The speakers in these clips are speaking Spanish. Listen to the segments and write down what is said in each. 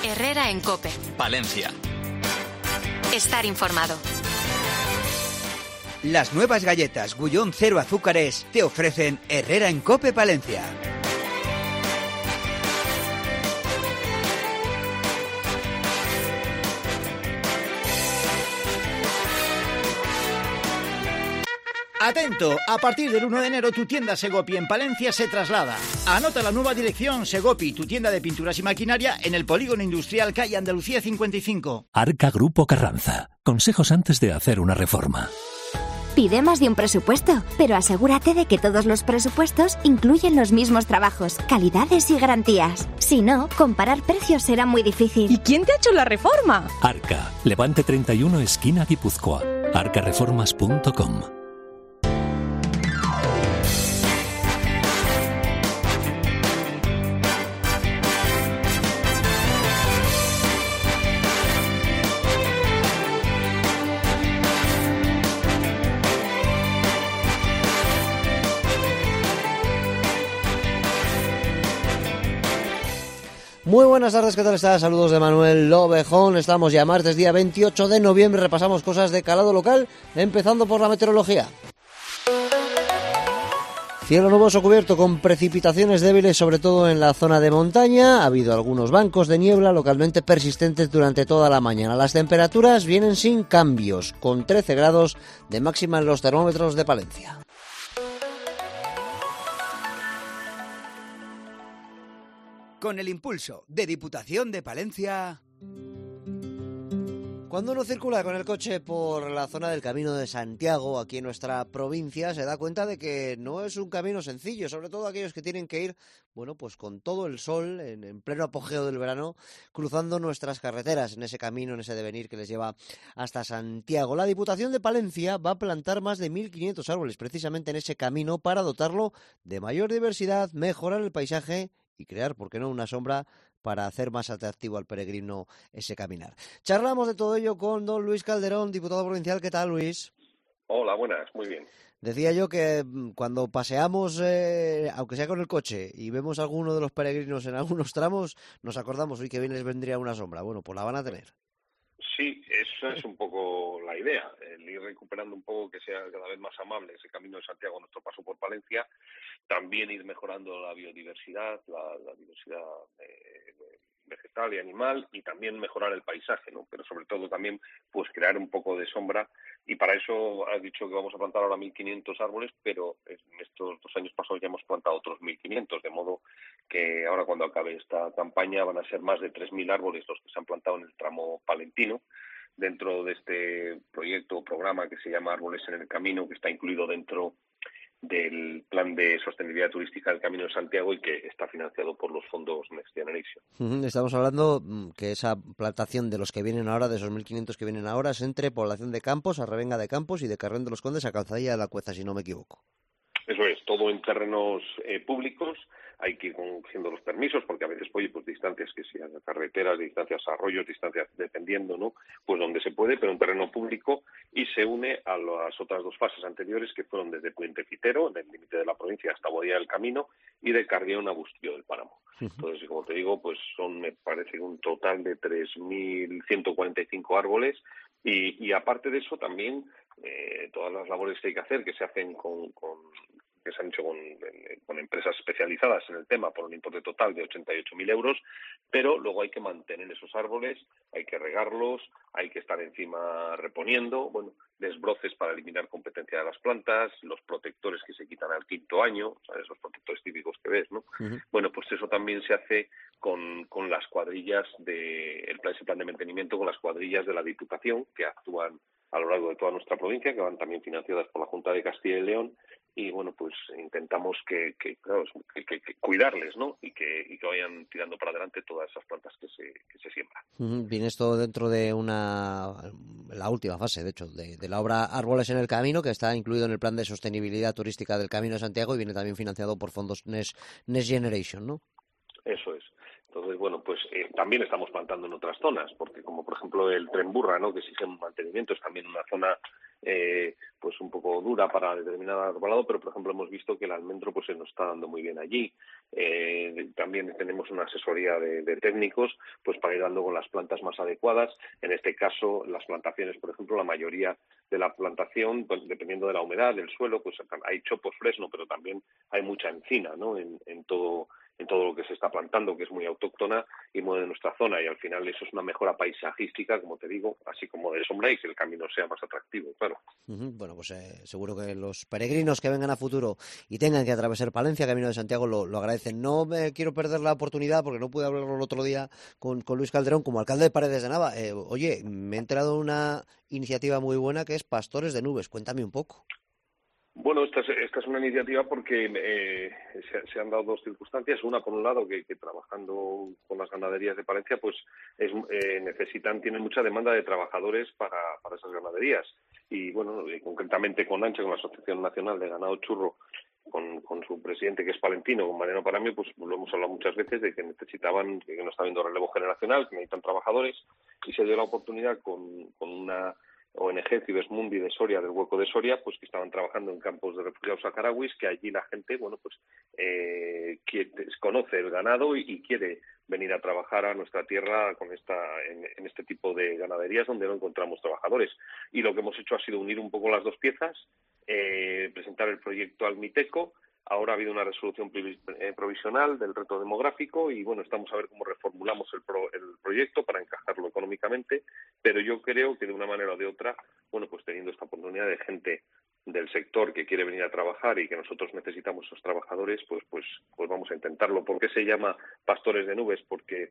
Herrera en COPE. Palencia. Estar informado. Las nuevas galletas Gullón 0 azúcares te ofrecen Herrera en COPE Palencia. Atento, a partir del 1 de enero tu tienda Segopi en Palencia se traslada. Anota la nueva dirección Segopi, tu tienda de pinturas y maquinaria en el Polígono Industrial Calle Andalucía 55. Arca Grupo Carranza. Consejos antes de hacer una reforma. Pide más de un presupuesto, pero asegúrate de que todos los presupuestos incluyen los mismos trabajos, calidades y garantías. Si no, comparar precios será muy difícil. ¿Y quién te ha hecho la reforma? Arca, Levante 31, esquina Guipúzcoa. arcareformas.com. Muy buenas tardes, ¿qué tal estás? Saludos de Manuel Lobejón. Estamos ya martes, día 28 de noviembre. Repasamos cosas de calado local, empezando por la meteorología. Cielo nuboso cubierto con precipitaciones débiles, sobre todo en la zona de montaña. Ha habido algunos bancos de niebla localmente persistentes durante toda la mañana. Las temperaturas vienen sin cambios, con 13 grados de máxima en los termómetros de Palencia. Con el impulso de Diputación de Palencia. Cuando uno circula con el coche por la zona del Camino de Santiago, aquí en nuestra provincia, se da cuenta de que no es un camino sencillo, sobre todo aquellos que tienen que ir, bueno, pues con todo el sol, en pleno apogeo del verano, cruzando nuestras carreteras en ese camino, en ese devenir que les lleva hasta Santiago. La Diputación de Palencia va a plantar más de 1.500 árboles precisamente en ese camino para dotarlo de mayor diversidad, mejorar el paisaje y crear, ¿por qué no?, una sombra para hacer más atractivo al peregrino ese caminar. Charlamos de todo ello con don Luis Calderón, diputado provincial. ¿Qué tal, Luis? Hola, buenas, muy bien. Decía yo que cuando paseamos, aunque sea con el coche, y vemos a alguno de los peregrinos en algunos tramos, nos acordamos, uy, que bien les vendría una sombra. Bueno, pues la van a tener. Sí, esa es un poco la idea, el ir recuperando un poco, que sea cada vez más amable ese Camino de Santiago, nuestro paso por Palencia, también ir mejorando la biodiversidad, la diversidad vegetal y animal, y también mejorar el paisaje, ¿no? Pero sobre todo también pues crear un poco de sombra, y para eso has dicho que vamos a plantar ahora 1.500 árboles, pero en estos 2 años pasados ya hemos plantado otros 1.500, de modo que ahora cuando acabe esta campaña van a ser más de 3.000 árboles los que se han plantado en el tramo palentino, dentro de este proyecto o programa que se llama Árboles en el Camino, que está incluido dentro del Plan de Sostenibilidad Turística del Camino de Santiago y que está financiado por los fondos Next Generation. Estamos hablando que esa plantación de los que vienen ahora, de esos 1.500 que vienen ahora, es entre Población de Campos, Arrevenga de Campos y de Carrión de los Condes a Calzadilla de la Cueza, si no me equivoco. Eso es, todo en terrenos públicos. Hay que ir cogiendo los permisos porque a veces, oye, pues distancias que sean carreteras, distancias a arroyos, distancias dependiendo, ¿no? Pues donde se puede, pero en terreno público, y se une a las otras 2 fases anteriores que fueron desde Puente Fitero, del límite de la provincia, hasta Boadilla del Camino, y de Carrión a Bustillo del Páramo. Entonces, como te digo, pues son, me parece, un total de 3.145 árboles, y aparte de eso también todas las labores que hay que hacer, que se hacen que se han hecho con empresas especializadas en el tema por un importe total de 88.000 euros, pero luego hay que mantener esos árboles, hay que regarlos, hay que estar encima reponiendo, bueno, desbroces para eliminar competencia de las plantas, los protectores que se quitan al 5º año, ¿sabes? Esos protectores típicos que ves, ¿no? Bueno, pues eso también se hace con las cuadrillas ese plan de mantenimiento con las cuadrillas de la Diputación, que actúan a lo largo de toda nuestra provincia, que van también financiadas por la Junta de Castilla y León, y bueno, pues intentamos que cuidarles, ¿no? Y que vayan tirando para adelante todas esas plantas que se siembran. Viene esto dentro de la última fase, de hecho, de la obra Árboles en el Camino, que está incluido en el Plan de Sostenibilidad Turística del Camino de Santiago y viene también financiado por fondos Next Generation, ¿no? Eso es. Entonces, bueno, pues también estamos plantando en otras zonas, porque como por ejemplo el Tren Burra, ¿no?, que exige un mantenimiento, es también una zona pues un poco dura para determinado arbolado, pero por ejemplo hemos visto que el almendro pues se nos está dando muy bien allí. También tenemos una asesoría de técnicos, pues para ir dando con las plantas más adecuadas. En este caso, las plantaciones, por ejemplo, la mayoría de la plantación, pues, dependiendo de la humedad del suelo, pues hay chopos fresno, pero también hay mucha encina, ¿no? En todo lo que se está plantando, que es muy autóctona y muy de nuestra zona, y al final eso es una mejora paisajística, como te digo, así como de sombra, y que el camino sea más atractivo, claro. Bueno, pues seguro que los peregrinos que vengan a futuro y tengan que atravesar Palencia, Camino de Santiago, lo agradecen. No me quiero perder la oportunidad, porque no pude hablarlo el otro día con Luis Calderón, como alcalde de Paredes de Nava. Oye, me he enterado de una iniciativa muy buena que es Pastores de Nubes. Cuéntame un poco. Bueno, esta es una iniciativa porque se han dado dos circunstancias. Una, por un lado, que trabajando con las ganaderías de Palencia, pues tienen mucha demanda de trabajadores para esas ganaderías. Y bueno, concretamente con ANCHA, con la Asociación Nacional de Ganado Churro, con su presidente, que es palentino, con Mariano Paramio, pues lo hemos hablado muchas veces de que necesitaban, que no está habiendo relevo generacional, que necesitan trabajadores, y se dio la oportunidad con una ONG, Cibesmundi de Soria, del Hueco de Soria, pues que estaban trabajando en campos de refugiados saharauis, que allí la gente, bueno, pues conoce el ganado y quiere venir a trabajar a nuestra tierra en este tipo de ganaderías donde no encontramos trabajadores. Y lo que hemos hecho ha sido unir un poco las dos piezas, presentar el proyecto al MITECO. Ahora ha habido una resolución provisional del reto demográfico y, bueno, estamos a ver cómo reformulamos el proyecto para encajarlo económicamente, pero yo creo que de una manera o de otra, bueno, pues teniendo esta oportunidad de gente del sector que quiere venir a trabajar y que nosotros necesitamos esos trabajadores, pues vamos a intentarlo. ¿Por qué se llama Pastores de Nubes? Porque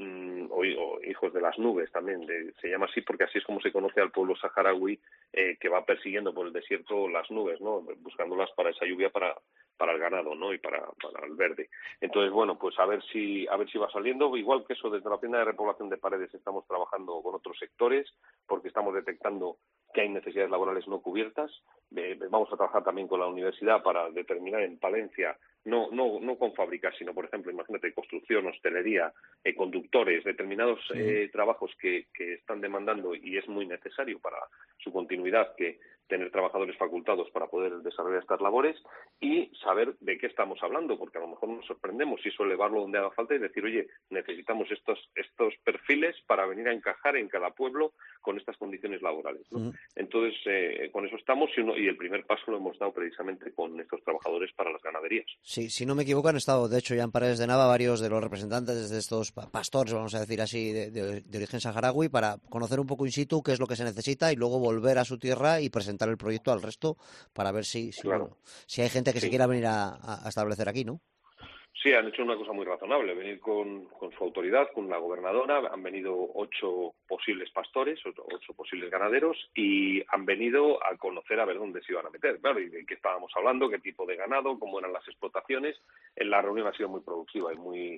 o hijos de las nubes también, se llama así porque así es como se conoce al pueblo saharaui que va persiguiendo por el desierto las nubes, ¿no? Buscándolas para esa lluvia para el ganado, ¿no? Y para el verde. Entonces, bueno, pues a ver si va saliendo. Igual que eso, desde la tienda de repoblación de Paredes estamos trabajando con otros sectores porque estamos detectando que hay necesidades laborales no cubiertas. Vamos a trabajar también con la universidad para determinar en Palencia, no con fábricas, sino, por ejemplo, imagínate, construcción, hostelería, conductores, determinados trabajos que están demandando y es muy necesario para su continuidad que tener trabajadores facultados para poder desarrollar estas labores y saber de qué estamos hablando, porque a lo mejor nos sorprendemos y eso elevarlo donde haga falta y decir, oye, necesitamos estos perfiles para venir a encajar en cada pueblo con estas condiciones laborales, ¿no? Entonces, con eso estamos y el primer paso lo hemos dado precisamente con estos trabajadores para las ganaderías. Sí, si no me equivoco, han estado, de hecho, ya en Paredes de Nava varios de los representantes de estos pastores, vamos a decir así, de origen saharaui, para conocer un poco in situ qué es lo que se necesita y luego volver a su tierra y presentar el proyecto al resto para ver si hay gente que se quiera venir a establecer aquí, ¿no? Sí, han hecho una cosa muy razonable, venir con su autoridad, con la gobernadora. Han venido 8 posibles pastores, 8 posibles ganaderos, y han venido a conocer a ver dónde se iban a meter, claro, y de qué estábamos hablando, qué tipo de ganado, cómo eran las explotaciones. La reunión ha sido muy productiva y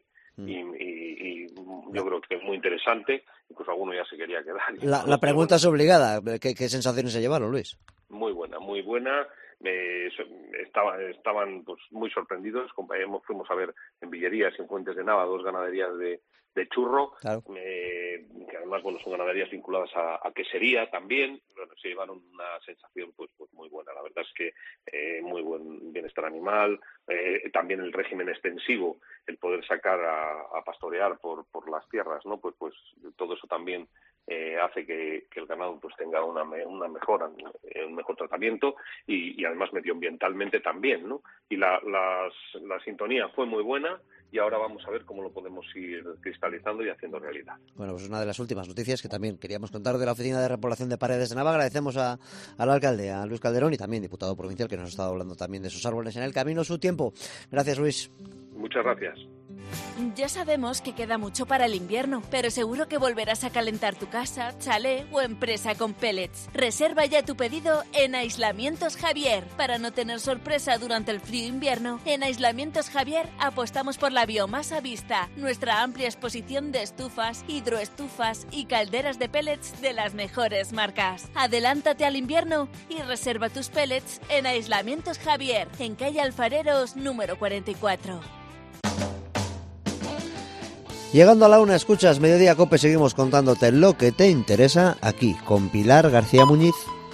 y yo creo que es muy interesante, incluso alguno ya se quería quedar. La pregunta es obligada, ¿qué sensaciones se llevaron, Luis? Muy buena, muy buena. Estaban pues muy sorprendidos. Fuimos a ver en Villerías y en Fuentes de Nava 2 ganaderías de churro, claro. Que además son ganaderías vinculadas a quesería también. Bueno, se llevaron una sensación pues muy buena. La verdad es que muy buen bienestar animal, también el régimen extensivo, el poder sacar a pastorear por las tierras, ¿no? Pues todo eso también hace que el ganado pues tenga una mejora, un mejor tratamiento y además medioambientalmente también, ¿no? Y la sintonía fue muy buena y ahora vamos a ver cómo lo podemos ir cristalizando y haciendo realidad. Bueno, pues una de las últimas noticias que también queríamos contar de la Oficina de Repoblación de Paredes de Nava. Agradecemos al alcalde, a Luis Calderón, y también diputado provincial, que nos ha estado hablando también de esos árboles en el camino, su tiempo. Gracias, Luis. Muchas gracias. Ya sabemos que queda mucho para el invierno, pero seguro que volverás a calentar tu casa, chalet o empresa con pellets. Reserva ya tu pedido en Aislamientos Javier. Para no tener sorpresa durante el frío invierno, en Aislamientos Javier apostamos por la biomasa vista, nuestra amplia exposición de estufas, hidroestufas y calderas de pellets de las mejores marcas. Adelántate al invierno y reserva tus pellets en Aislamientos Javier, en calle Alfareros número 44. Llegando a la una, escuchas Mediodía Cope, seguimos contándote lo que te interesa aquí con Pilar García Muñiz.